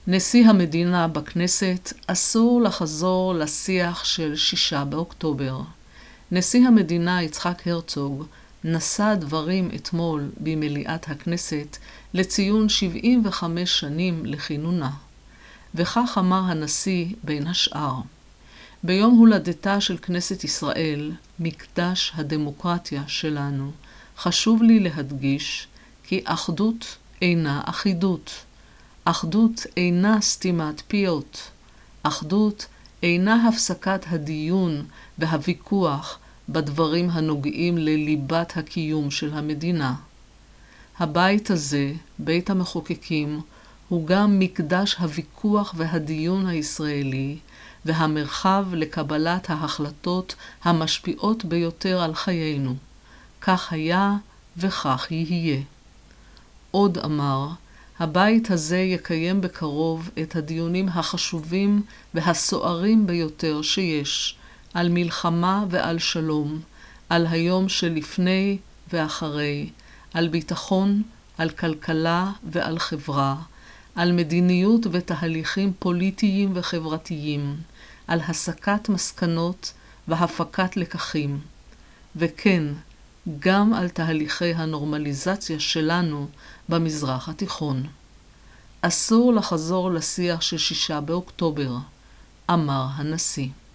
נשיא המדינה בכנסת אסור לחזור לשיח של 6 באוקטובר. נשיא המדינה יצחק הרצוג נשא דברים אתמול במליאת הכנסת לציון 75 שנים לכינונה. וכך אמר הנשיא בין השאר: ביום הולדתה של כנסת ישראל, מקדש הדמוקרטיה שלנו, חשוב לי להדגיש כי אחדות אינה אחידות. אחדות אינה סתימת פיות. אחדות אינה הפסקת הדיון והוויכוח בדברים הנוגעים לליבת הקיום של המדינה. הבית הזה, בית המחוקקים, הוא גם מקדש הוויכוח והדיון הישראלי, והמרחב לקבלת ההחלטות המשפיעות ביותר על חיינו. כך היה וכך יהיה. עוד אמר, הבית הזה יקיים בקרוב את הדיונים החשובים והסוערים ביותר שיש, על מלחמה ועל שלום, על היום שלפני ואחרי, על ביטחון, על כלכלה ועל חברה, על מדיניות ותהליכים פוליטיים וחברתיים, על הסקת מסקנות והפקת לקחים, וכן, גם על תהליכי הנורמליזציה שלנו במזרח התיכון. אסור לחזור לשיח של 6 באוקטובר, אמר הנשיא.